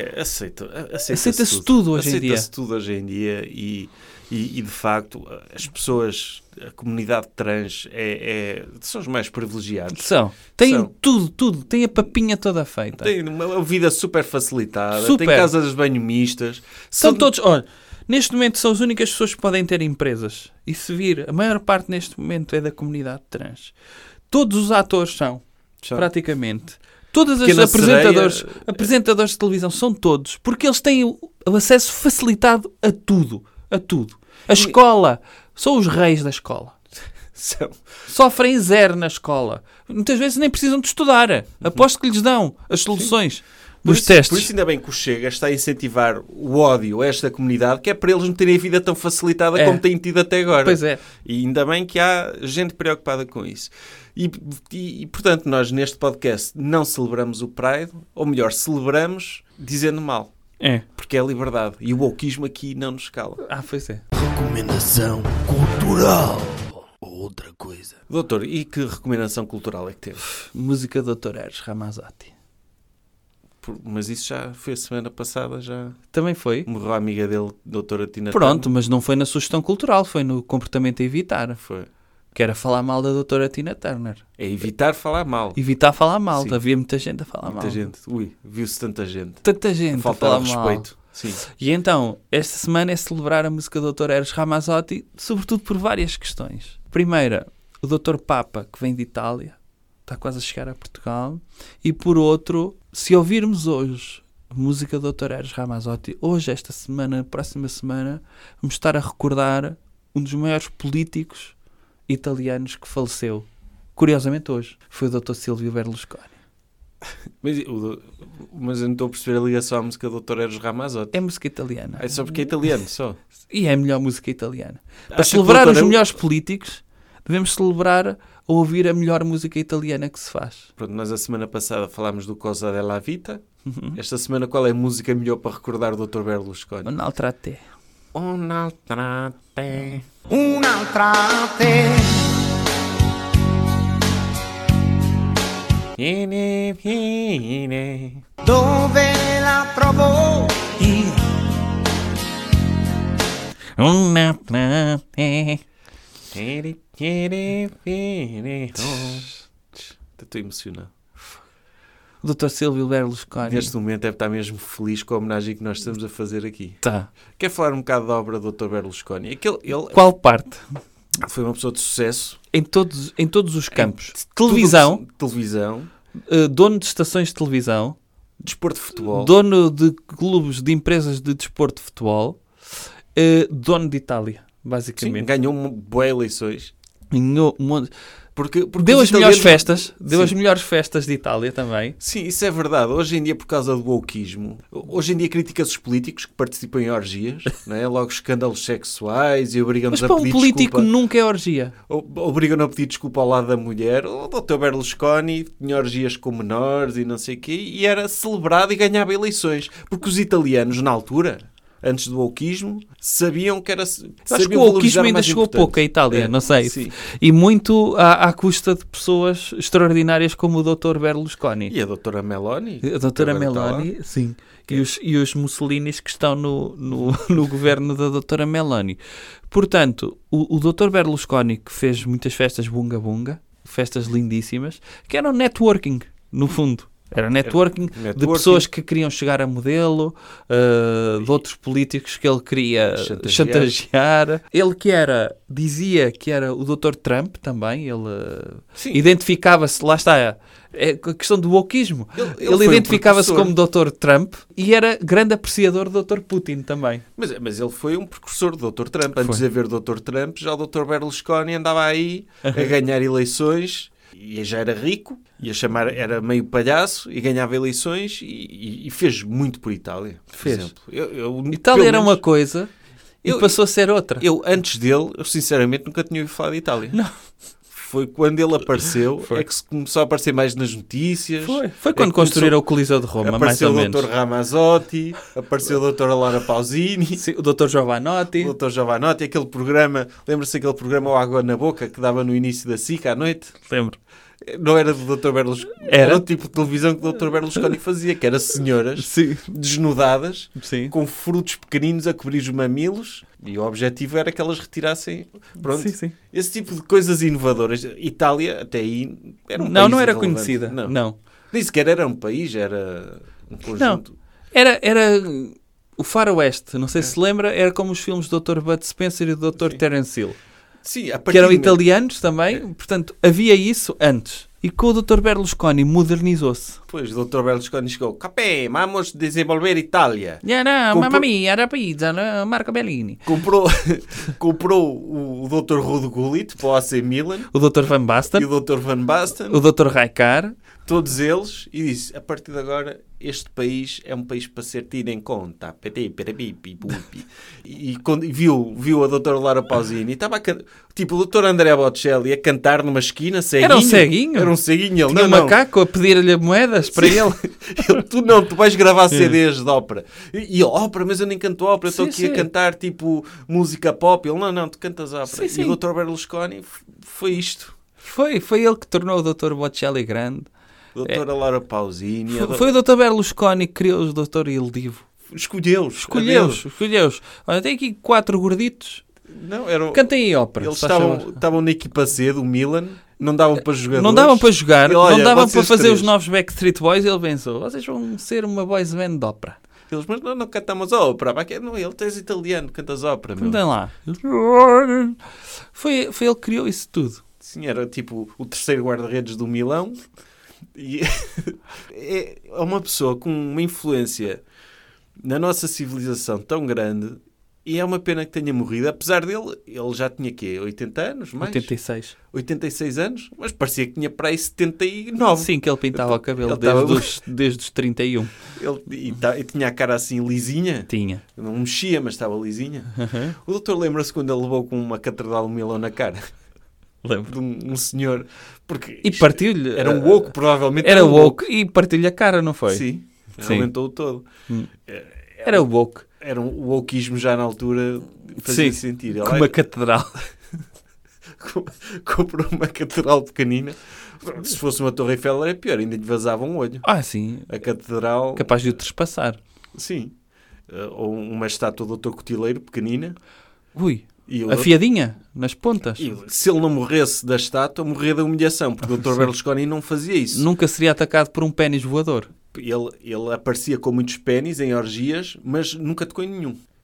Aceita-se tudo hoje em dia. Aceita-se tudo hoje em dia e de facto, as pessoas, a comunidade trans são os mais privilegiados. Têm tudo. Têm a papinha toda feita. Têm uma vida super facilitada. Super. Têm casas de banho mistas. São todos... Olha, neste momento são as únicas pessoas que podem ter empresas. E se vir, a maior parte neste momento é da comunidade trans. Todos os atores são. Praticamente. Todas as apresentadores de televisão são todos. Porque eles têm o acesso facilitado a tudo. A tudo. A escola. São os reis da escola. Sofrem zero na escola. Muitas vezes nem precisam de estudar. Aposto que lhes dão as soluções. Dos testes. Por isso ainda bem que o Chega está a incentivar o ódio a esta comunidade, que é para eles não terem a vida tão facilitada como têm tido até agora. Pois é. E ainda bem que há gente preocupada com isso. E portanto, nós neste podcast não celebramos o Pride, ou melhor, celebramos dizendo mal. Porque é a liberdade. E o wokeismo aqui não nos cala. Pois é. Recomendação cultural. Outra coisa. Doutor, e que recomendação cultural é que teve? Música do Dr. Eros Ramazzotti. Mas isso já foi a semana passada, já... Também foi? Morreu a amiga dele, doutora Tina Pronto, Turner. mas não foi na sugestão cultural, foi no comportamento a evitar. Foi. Que era falar mal da doutora Tina Turner. É evitar falar mal. Evitar falar mal. Sim. Havia muita gente a falar mal. Muita gente. Viu-se tanta gente. Tanta gente falta a falar respeito. Mal. Sim. E então, esta semana é celebrar a música do Dr. Eros Ramazzotti, sobretudo por várias questões. Primeira, o Dr. Papa, que vem de Itália, está quase a chegar a Portugal. E por outro, se ouvirmos hoje a música do Dr. Eros Ramazzotti, hoje, esta semana, próxima semana, vamos estar a recordar um dos maiores políticos italianos que faleceu. Curiosamente hoje. Foi o Dr. Silvio Berlusconi. Mas eu não estou a perceber a ligação à música do Dr. Eros Ramazzotti. É música italiana. É só porque é italiano, só. E é a melhor música italiana. Para celebrar os melhores políticos, devemos celebrar ou ouvir a melhor música italiana que se faz. Pronto, nós a semana passada falámos do Cosa della Vita. Esta semana qual é a música melhor para recordar o Dr. Berlusconi? Un'altra te. Un'altra te. Un'altra te. Dove la trovo io? Un'altra te. Estou emocionado. O Dr. Silvio Berlusconi. Neste momento deve estar mesmo feliz com a homenagem que nós estamos a fazer aqui. Tá. Quer falar um bocado da obra do Dr. Berlusconi? Qual parte? Foi uma pessoa de sucesso. Em todos os campos. Televisão. Dono de estações de televisão. Desporto de futebol. Dono de clubes, de empresas de desporto de futebol. Dono de Itália, basicamente. Sim, ganhou boas eleições. Ganhou um monte. Porque deu os as melhores italianos- festas. Deu Sim. as melhores festas de Itália também. Sim, isso é verdade. Hoje em dia, por causa do wokeismo, hoje em dia critica-se os políticos que participam em orgias, não é? Logo escândalos sexuais e obrigam-nos Mas a para um pedir político desculpa. nunca é orgia. Obrigam-no a pedir desculpa ao lado da mulher. O Dr. Berlusconi tinha orgias com menores e não sei o quê, e era celebrado e ganhava eleições. Porque os italianos, na altura, antes do wokeismo, sabiam que era... Acho que o wokeismo ainda chegou pouco à Itália, não sei. Sim. E muito à custa de pessoas extraordinárias como o Dr. Berlusconi. E a doutora Meloni? A doutora Agora está lá. Meloni, sim. E os Mussolinis que estão no governo da doutora Meloni. Portanto, o Dr. Berlusconi, que fez muitas festas bunga-bunga, festas lindíssimas, que eram networking, no fundo. Era networking de pessoas que queriam chegar a modelo, de outros políticos que ele queria chantagear. Ele dizia que era o Dr. Trump também, ele identificava-se, lá está, é a questão do wokeismo. Ele identificava-se como Dr. Trump e era grande apreciador do Dr. Putin também. Mas ele foi um precursor do Dr. Trump. Antes de haver o Dr. Trump, já o Dr. Berlusconi andava aí a ganhar eleições e já era rico, era meio palhaço e ganhava eleições e fez muito por Itália, por exemplo. Itália era uma coisa e passou a ser outra. Antes dele, sinceramente nunca tinha ouvido falar de Itália. Não. Foi quando ele apareceu, é que se começou a aparecer mais nas notícias. Foi quando construíram o Coliseu de Roma, mais ou menos. Apareceu o Dr. Ramazzotti, apareceu o Dr. Laura Pausini. Sim, o Dr. Giovanotti. O Dr. Giovanotti, aquele programa, lembra-se daquele programa O Água na Boca, que dava no início da SIC à noite? Lembro. Não era do Dr. Berlusconi. Era o tipo de televisão que o Dr. Berlusconi fazia, que era senhoras desnudadas, com frutos pequeninos a cobrir os mamilos, e o objetivo era que elas retirassem. Pronto. Sim. Esse tipo de coisas inovadoras. Itália, até aí, era um país não era irrelevante. conhecida. Não. Nem sequer era um país, era um conjunto. Não. Era o faroeste, não sei se lembra, era como os filmes do Dr. Bud Spencer e do Dr. Terence Hill. Sim, que eram italianos também, portanto, havia isso antes. E com o Dr. Berlusconi modernizou-se. Pois, o Dr. Berlusconi chegou, capé, vamos desenvolver Itália. Mamma mia, era pizza, Marco Bellini. Comprou o Dr. Ruud Gullit para o AC Milan. O Dr. Van Basten. E o Dr. Van Basten. O Dr. Rijkaard. Todos eles. E disse, a partir de agora, este país é um país para ser tido em conta. E viu a Dra. Laura Pausini. Estava tipo o Dr. Andrea Bocelli a cantar numa esquina, ceguinho. Era um ceguinho? Era um ceguinho. Ele, tinha um macaco a pedir-lhe moedas para ele. Tu vais gravar CDs de ópera. E ópera, mas eu nem canto ópera. Estou aqui a cantar tipo música pop. Ele, não, tu cantas ópera. E o Dr. Berlusconi foi isto. Foi ele que tornou o Dr. Bocelli grande. Doutora Laura Pausini. Foi o Dr. Berlusconi que criou o Dr. Il Divo. Escolheu-os. Olha, tem aqui 4 gorditos. Não, cantem aí ópera. Eles estavam na equipa C do Milan. Não davam para jogadores. Não davam para jogar. Olha, não davam para fazer 3. os novos Backstreet Boys. Ele pensou, vocês vão ser uma boys band de ópera. Eles, mas não cantamos ópera. Não, ele é italiano, cantas ópera. Cantem lá. Foi ele que criou isso tudo. Sim, era tipo o terceiro guarda-redes do Milão. E é uma pessoa com uma influência na nossa civilização tão grande, e é uma pena que tenha morrido. Apesar dele, ele já tinha quê? 80 anos? Mais? 86 anos? Mas parecia que tinha para aí 79. Sim, que ele pintava o cabelo desde os 31. E tinha a cara assim lisinha? Tinha. Não mexia, mas estava lisinha. O doutor lembra-se quando ele levou com uma catedral de Milão na cara? Lembro. De um senhor. Porque e partiu-lhe. Era um woke, provavelmente. Era woke e partiu-lhe a cara, não foi? Sim. Aumentou todo. Era o woke. Era o wokeismo já na altura. Fazia sentido. Com uma catedral. Comprou uma catedral pequenina. Se fosse uma Torre Eiffel era pior, ainda lhe vazava um olho. Sim. A catedral. Capaz de o trespassar. Sim. Ou uma estátua do Dr. Cotileiro pequenina. Ui. Afiadinha, nas pontas. E se ele não morresse da estátua, morria da humilhação, porque o Dr. Berlusconi não fazia isso. Nunca seria atacado por um pénis voador. Ele aparecia com muitos pénis em orgias, mas nunca tocou em nenhum.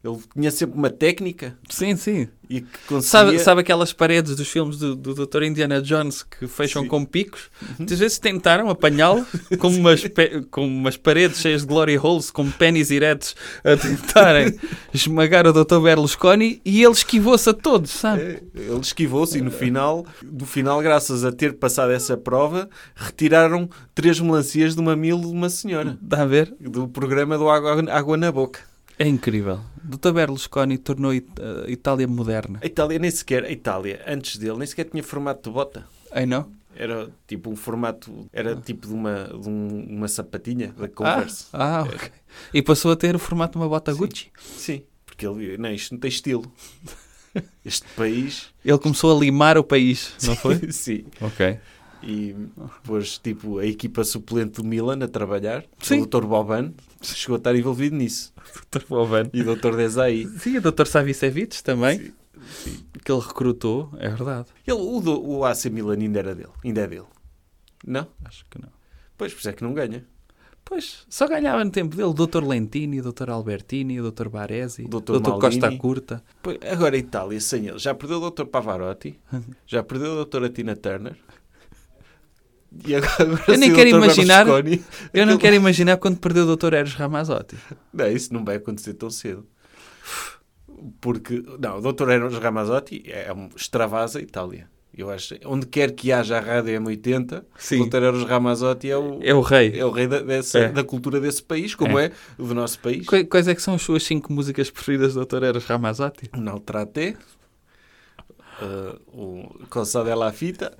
Ele tinha sempre uma técnica Sim, sim. e que conseguia... Sabe aquelas paredes dos filmes do Dr. Indiana Jones que fecham com picos? Muitas vezes tentaram apanhá-lo com umas paredes cheias de glory holes, com pênis eretos a tentarem esmagar o Dr. Berlusconi, e ele esquivou-se a todos, sabe? Ele esquivou-se e no final, graças a ter passado essa prova, retiraram 3 melancias do mamilo de uma senhora. Está a ver? Do programa do Água na Boca. É incrível. Dr. Berlusconi tornou a Itália moderna. A Itália, antes dele, nem sequer tinha formato de bota. Ai não? Era tipo um formato, era tipo de uma sapatinha da Converse. Ok. E passou a ter o formato de uma bota Gucci? Sim, porque isto não tem estilo. Este país... Ele começou a limar o país, não foi? Sim. Ok. E pôs tipo a equipa suplente do Milan a trabalhar. Sim. O Dr. Boban chegou a estar envolvido nisso. Dr. Boban. E o Dr. Desai. Sim, o Dr. Savicevic também. Sim. Que ele recrutou, é verdade. O AC Milan ainda é dele. Não? Acho que não. Pois, por isso é que não ganha. Pois, só ganhava no tempo dele o Dr. Lentini, o Dr. Albertini, o Dr. Baresi, o Dr. Costa Curta. Pois, agora a Itália, sem ele, já perdeu o Dr. Pavarotti, já perdeu a Dra. Tina Turner. E agora eu nem quero imaginar. Berlusconi, eu não quero imaginar quando perdeu o Dr. Eros Ramazzotti. Não, isso não vai acontecer tão cedo. Porque, não, o Dr. Eros Ramazzotti extravasa a Itália. Eu acho, onde quer que haja a rádio M80, o Dr. Eros Ramazzotti é o rei. É o rei da cultura desse país, como é do nosso país. Quais é que são as suas 5 músicas preferidas do Dr. Eros Ramazzotti? Não Trate, o Cosa della Fita...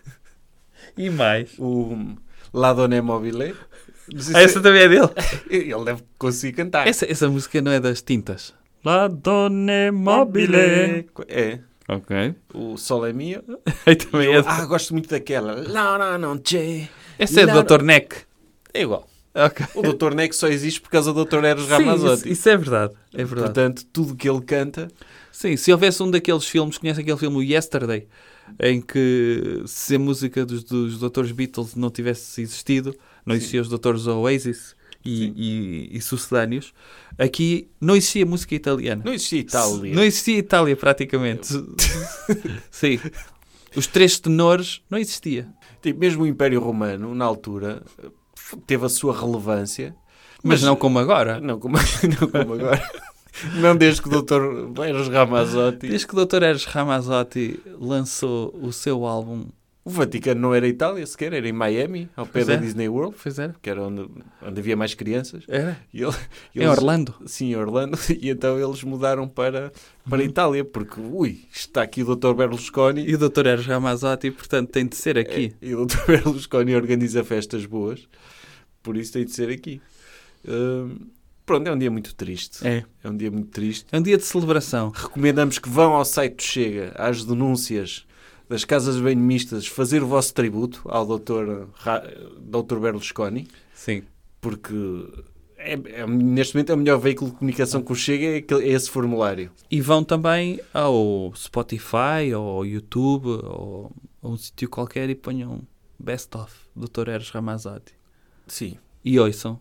E mais? O La Donna Mobile. Essa também é dele? Ele deve conseguir cantar. Essa música não é das tintas? La Donna Mobile. É. Ok. O Sol é Mio. Também é. Gosto muito daquela. Laura não c'è. Essa é do Dr. Neck. É igual. Okay. O Dr. Neck só existe por causa do Dr. Eros Ramazzotti. Isso é verdade. É verdade. Portanto, tudo que ele canta... Sim, se houvesse um daqueles filmes, conhece aquele filme, o Yesterday, em que se a música dos Drs. Beatles não tivesse existido, não existiam os Drs. Oasis e sucedâneos, aqui não existia música italiana. Não existia Itália. Não existia Itália, praticamente. Sim. Os 3 tenores não existia. Tipo, mesmo o Império Romano, na altura, teve a sua relevância. Mas não como agora. Não como agora. Não desde que o Dr. Eros Ramazzotti... Desde que o Dr. Eros Ramazzotti lançou o seu álbum... O Vaticano não era Itália sequer, era em Miami, ao pé da Disney World, que era onde havia mais crianças. Era? Em Orlando? Sim, em Orlando. E então eles mudaram para a Itália, porque, está aqui o Dr. Berlusconi... E o Dr. Eros Ramazzotti, portanto, tem de ser aqui. E o Dr. Berlusconi organiza festas boas, por isso tem de ser aqui. Pronto, é um dia muito triste. É um dia muito triste. É um dia de celebração. Recomendamos que vão ao site do Chega, às denúncias das casas bem mistas, fazer o vosso tributo ao Dr. Berlusconi. Sim. Porque neste momento é o melhor veículo de comunicação que o Chega, é esse formulário. E vão também ao Spotify, ou ao YouTube, ou a um sítio qualquer e ponham Best of Dr. Eros Ramazzotti. Sim. E ouçam.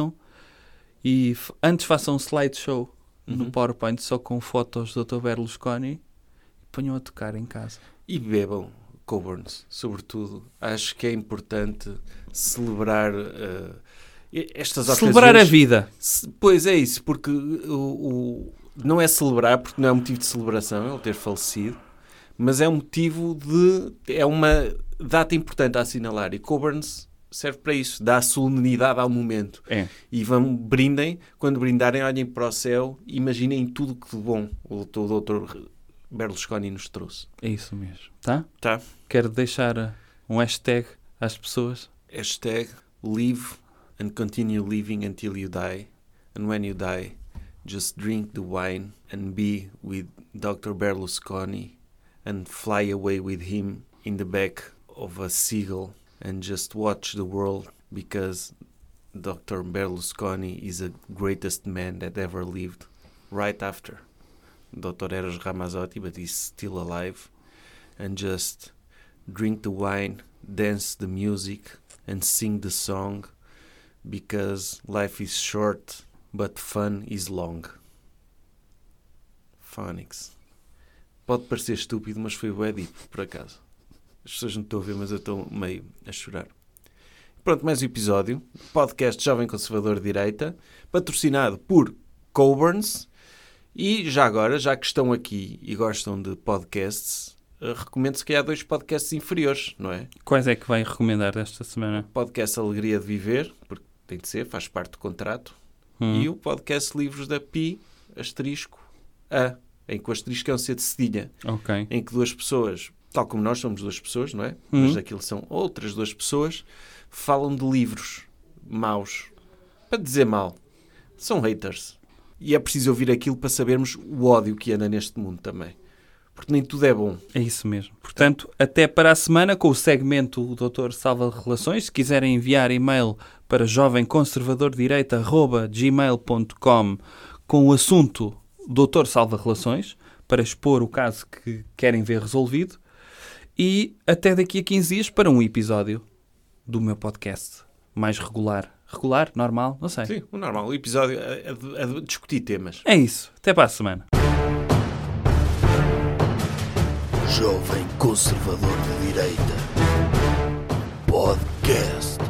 E antes façam um slideshow no PowerPoint só com fotos do Dr. Berlusconi e ponham a tocar em casa. E bebam Coborns, sobretudo. Acho que é importante celebrar estas ocasiões. Celebrar a vida. Pois é isso, porque não é celebrar, porque não é motivo de celebração ele ter falecido, mas é um motivo é uma data importante a assinalar. E Coborns serve para isso, dá solenidade ao momento. E brindem, quando brindarem, olhem para o céu, imaginem tudo que de bom o Dr. Berlusconi nos trouxe. É isso mesmo. Tá? Tá. Quero deixar um hashtag às pessoas. Hashtag live and continue living until you die. And when you die, just drink the wine and be with Dr. Berlusconi and fly away with him in the back of a seagull. And just watch the world, because Dr. Berlusconi is the greatest man that ever lived. Right after Dr. Eros Ramazzotti, but he's still alive. And just drink the wine, dance the music, and sing the song, because life is short, but fun is long. Phonics. Pode parecer estúpido, mas foi bué deep, por acaso. As pessoas não estão a ver, mas eu estou meio a chorar. Pronto, mais um episódio. Podcast Jovem Conservador de Direita, patrocinado por Coburns. E já agora, já que estão aqui e gostam de podcasts, recomendo-se que há 2 podcasts inferiores, não é? Quais é que vai recomendar desta semana? O podcast Alegria de Viver, porque tem de ser, faz parte do contrato. E o podcast Livros da Pi, *A, em que o asterisco é um C de cedilha. Ok. Em que 2 pessoas, tal como nós somos 2 pessoas, não é? Mas aquilo são outras 2 pessoas, falam de livros maus. Para dizer mal. São haters. E é preciso ouvir aquilo para sabermos o ódio que anda neste mundo também. Porque nem tudo é bom. É isso mesmo. Portanto, até para a semana com o segmento O Doutor Salva Relações. Se quiserem enviar e-mail para jovemconservadordireita@gmail.com com o assunto Doutor Salva Relações, para expor o caso que querem ver resolvido. E até daqui a 15 dias para um episódio do meu podcast mais regular. Regular? Normal? Não sei. Sim, o normal. O episódio é de discutir temas. É isso. Até para a semana. Jovem Conservador de Direita. Podcast.